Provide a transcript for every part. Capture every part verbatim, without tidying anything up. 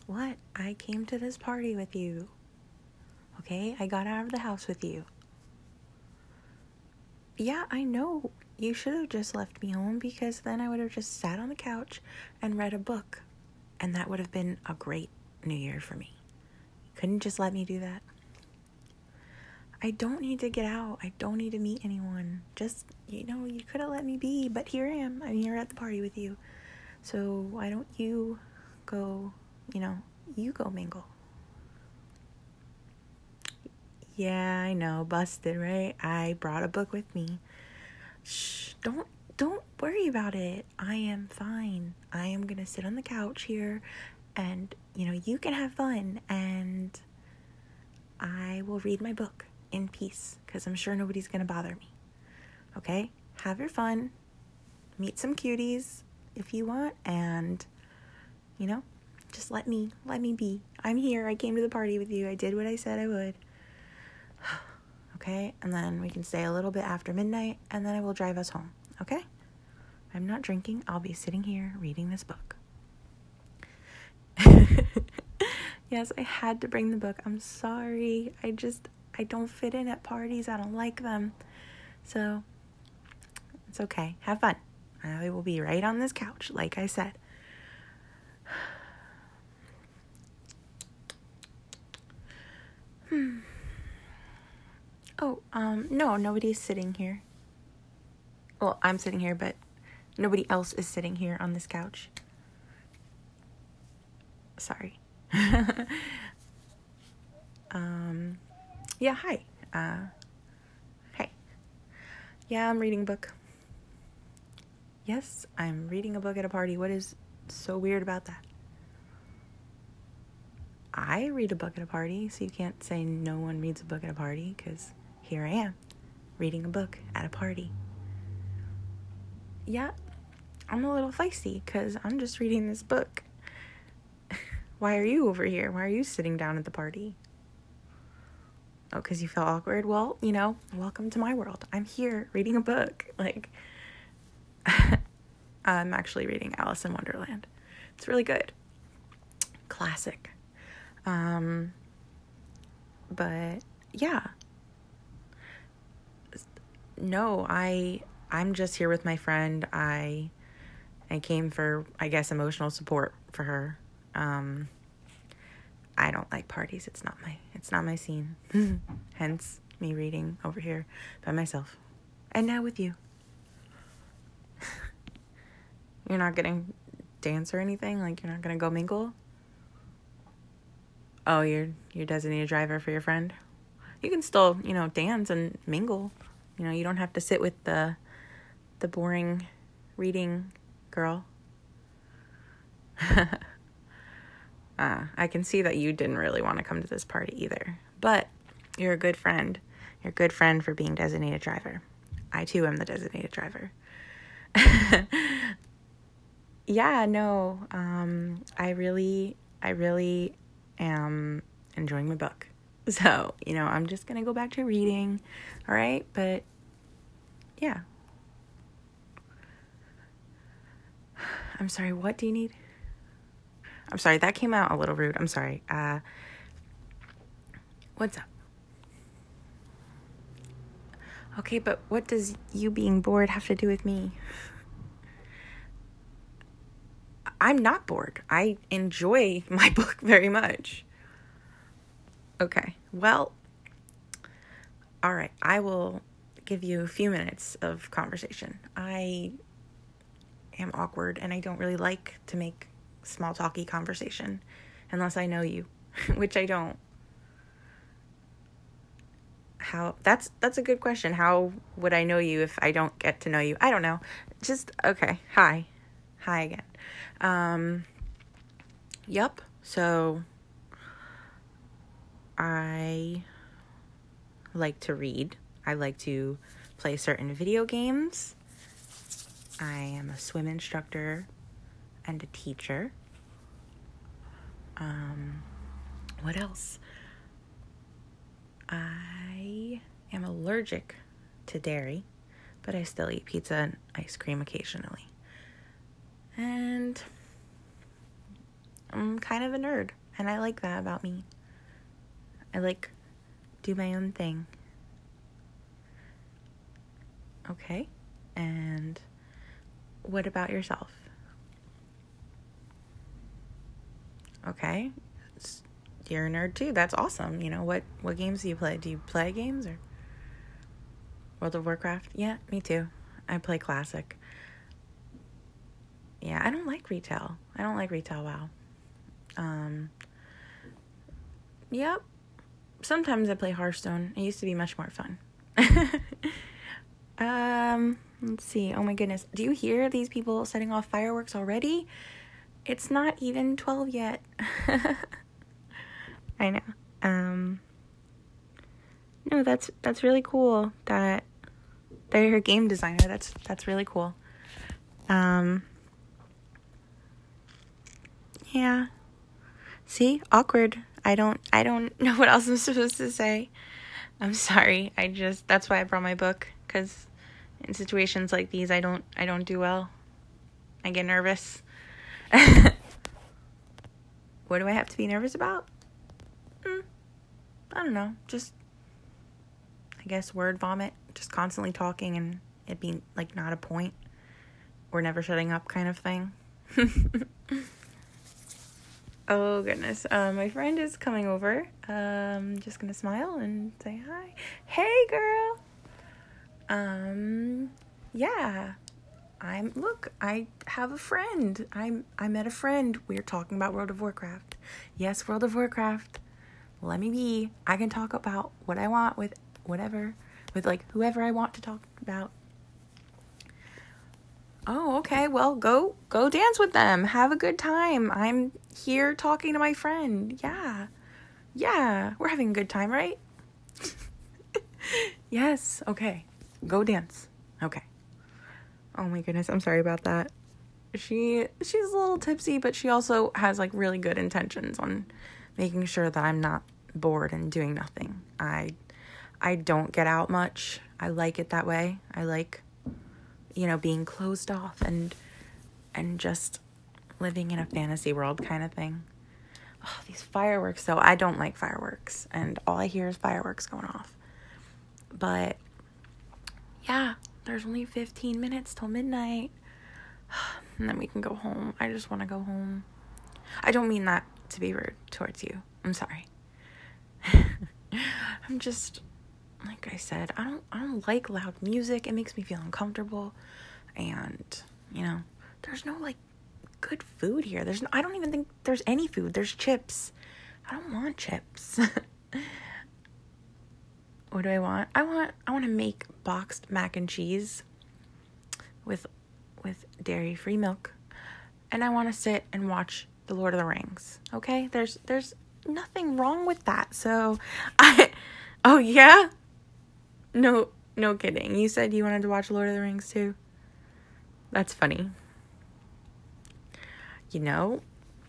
what? I came to this party with you. Okay? I got out of the house with you. Yeah, I know. You should have just left me home because then I would have just sat on the couch and read a book. And that would have been a great New Year for me. You couldn't just let me do that. I don't need to get out. I don't need to meet anyone. Just, you know, you could have let me be. But here I am. I'm here at the party with you. So why don't you go, you know, you go mingle. Yeah, I know. Busted, right? I brought a book with me. Shh, don't don't worry about it. I am fine. I am going to sit on the couch here and, you know, you can have fun and I will read my book in peace because I'm sure nobody's going to bother me. Okay? Have your fun. Meet some cuties if you want and, you know, just let me, let me be. I'm here. I came to the party with you. I did what I said I would. Okay, and then we can stay a little bit after midnight, and then I will drive us home, okay? I'm not drinking. I'll be sitting here reading this book. Yes, I had to bring the book. I'm sorry. I just, I don't fit in at parties. I don't like them. So, it's okay. Have fun. I will be right on this couch, like I said. Hmm. Oh, um, no, nobody's sitting here. Well, I'm sitting here, but nobody else is sitting here on this couch. Sorry. um, yeah, hi. Uh, hey. Yeah, I'm reading a book. Yes, I'm reading a book at a party. What is so weird about that? I read a book at a party, so you can't say no one reads a book at a party, because here I am, reading a book at a party. Yeah, I'm a little feisty, because I'm just reading this book. Why are you over here? Why are you sitting down at the party? Oh, because you felt awkward? Well, you know, welcome to my world. I'm here reading a book. Like, I'm actually reading Alice in Wonderland. It's really good. Classic. Um, but, yeah. No, I, I'm just here with my friend. I, I came for, I guess, emotional support for her. Um, I don't like parties. It's not my, it's not my scene. Hence me reading over here by myself. And now with you. You're not gonna dance or anything? Like, you're not gonna go mingle? Oh, you're, you're designated driver for your friend? You can still, you know, dance and mingle. You know, you don't have to sit with the the boring reading girl. uh, I can see that you didn't really want to come to this party either. But you're a good friend. You're a good friend for being designated driver. I, too, am the designated driver. Yeah, no. Um, I really, I really am enjoying my book. So, you know, I'm just going to go back to reading. All right? But, yeah. I'm sorry, what do you need? I'm sorry, that came out a little rude. I'm sorry. Uh, what's up? Okay, but what does you being bored have to do with me? I'm not bored. I enjoy my book very much. Okay, well, all right. I will give you a few minutes of conversation. I am awkward and I don't really like to make small talky conversation unless I know you, which I don't. How that's that's a good question. How would I know you if I don't get to know you? I don't know. Just okay. Hi. Hi again. Um Yep. So I like to read. I like to play certain video games. I am a swim instructor and a teacher. Um, what else? I am allergic to dairy, but I still eat pizza and ice cream occasionally. And I'm kind of a nerd, and I like that about me. I like do my own thing. Okay, and what about yourself? Okay, you're a nerd too. That's awesome. You know, what, what games do you play? Do you play games or World of Warcraft? Yeah, me too. I play Classic. Yeah, I don't like retail. I don't like retail WoW. Um, yep. Sometimes I play Hearthstone. It used to be much more fun. um, let's see. Oh my goodness. Do you hear these people setting off fireworks already? It's not even twelve yet. I know. Um, no, that's that's really cool that they're a game designer. That's that's really cool. Um, yeah. See, awkward. I don't I don't know what else I'm supposed to say. I'm sorry. I just that's why I brought my book, because in situations like these, I don't I don't do well. I get nervous. What do I have to be nervous about? Mm, I don't know. Just, I guess, word vomit. Just constantly talking and it being, like, not a point. Or never shutting up kind of thing. Oh, goodness. Uh, my friend is coming over. Um, just gonna smile and say hi. Hey, girl! Um, yeah. I'm, look, I have a friend. I'm, I met a friend. We're talking about World of Warcraft. Yes, World of Warcraft. Let me be. I can talk about what I want with whatever, with like whoever I want to talk about. Oh, okay. Well, go, go dance with them. Have a good time. I'm here talking to my friend. Yeah. Yeah. We're having a good time, right? Yes. Okay. Go dance. Okay. Oh my goodness, I'm sorry about that. She she's a little tipsy, but she also has like really good intentions on making sure that I'm not bored and doing nothing. I I don't get out much. I like it that way. I like, you know, being closed off and and just living in a fantasy world kind of thing. Oh, these fireworks though. I don't like fireworks, and all I hear is fireworks going off. But yeah, there's only fifteen minutes till midnight. And then we can go home. I just want to go home. I don't mean that to be rude towards you. I'm sorry. I'm just, like I said, I don't I don't like loud music. It makes me feel uncomfortable. And, you know, there's no like good food here. There's no, I don't even think there's any food. There's chips. I don't want chips. What do I want? I want I want to make boxed mac and cheese with with dairy-free milk. And I want to sit and watch The Lord of the Rings. Okay? There's there's nothing wrong with that. So I Oh yeah? No no kidding. You said you wanted to watch Lord of the Rings too? That's funny. You know,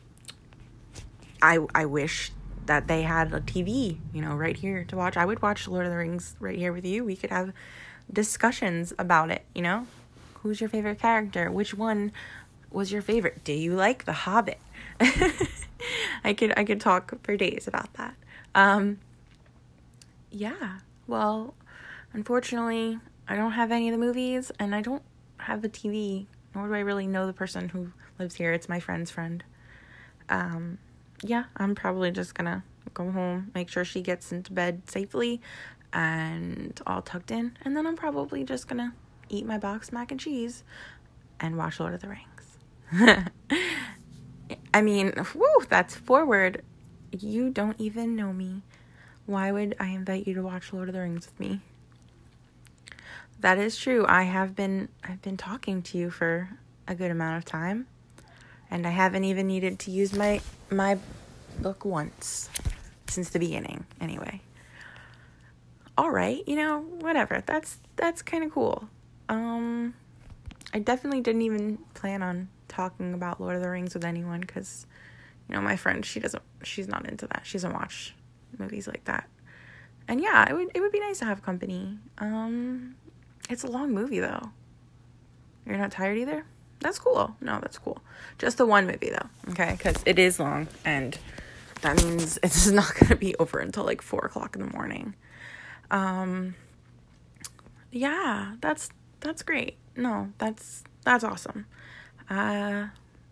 I I wish that they had a T V, you know, right here to watch. I would watch Lord of the Rings right here with you. We could have discussions about it, you know? Who's your favorite character? Which one was your favorite? Do you like The Hobbit? I could I could talk for days about that. Um, yeah, well, unfortunately, I don't have any of the movies, and I don't have the T V, nor do I really know the person who lives here. It's my friend's friend. Um... Yeah, I'm probably just gonna go home, make sure she gets into bed safely and all tucked in, and then I'm probably just gonna eat my boxed mac and cheese and watch Lord of the Rings. I mean, whew, that's forward. You don't even know me. Why would I invite you to watch Lord of the Rings with me? That is true. I have been I've been talking to you for a good amount of time. And I haven't even needed to use my my book once since the beginning, anyway. All right, you know, whatever. That's that's kind of cool. Um, I definitely didn't even plan on talking about Lord of the Rings with anyone because, you know, my friend, she doesn't, she's not into that. She doesn't watch movies like that. And yeah, it would it would be nice to have company. Um, it's a long movie though. You're not tired either? That's cool. No, that's cool. Just the one movie, though, okay? Because it is long, and that means it's not going to be over until, like, four o'clock in the morning. Um, yeah, that's, that's great. No, that's, that's awesome. Uh,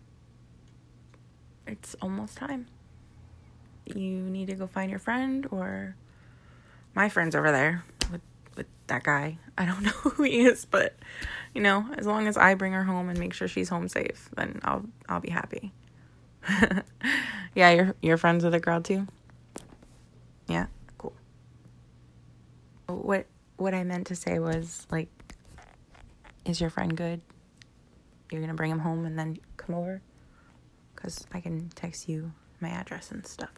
it's almost time. You need to go find your friend, or my friend's over there with, with that guy. I don't know who he is, but, you know, as long as I bring her home and make sure she's home safe, then I'll, I'll be happy. Yeah, you're, you're friends with a girl too? Yeah, cool. What, what I meant to say was, like, is your friend good? You're gonna bring him home and then come over? Because I can text you my address and stuff.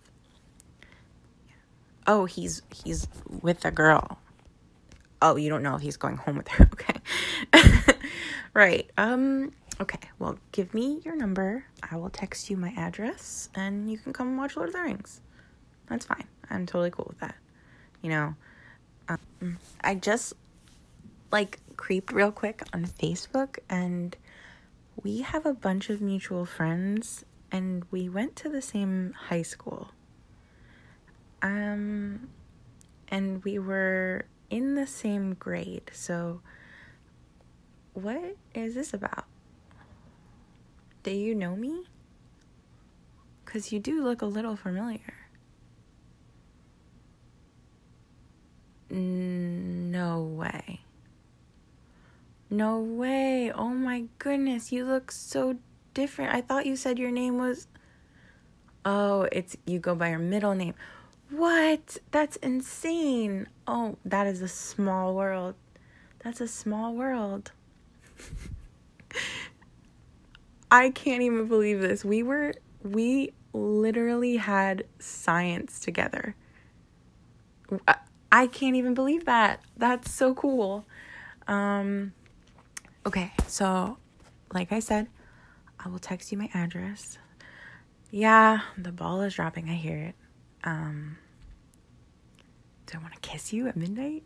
Oh, he's he's with a girl. Oh, you don't know if he's going home with her. Okay. Right. Um, okay. Well, give me your number. I will text you my address, and you can come and watch Lord of the Rings. That's fine. I'm totally cool with that. You know, um, I just, like, creeped real quick on Facebook, and we have a bunch of mutual friends, and we went to the same high school. Um, and we were in the same grade, so what is this about? Do you know me? 'Cause you do look a little familiar. No way. No way. Oh my goodness, you look so different. I thought you said your name was... Oh, it's you go by your middle name. What? That's insane. Oh, that is a small world. That's a small world. I can't even believe this. We were, we literally had science together. I, I can't even believe that. That's so cool. Um, okay, so like I said, I will text you my address. Yeah, the ball is dropping. I hear it. Um, do I want to kiss you at midnight?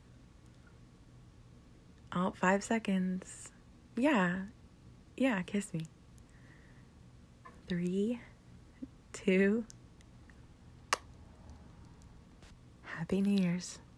Oh, five seconds. Yeah. Yeah, kiss me. Three, two. Happy New Year's.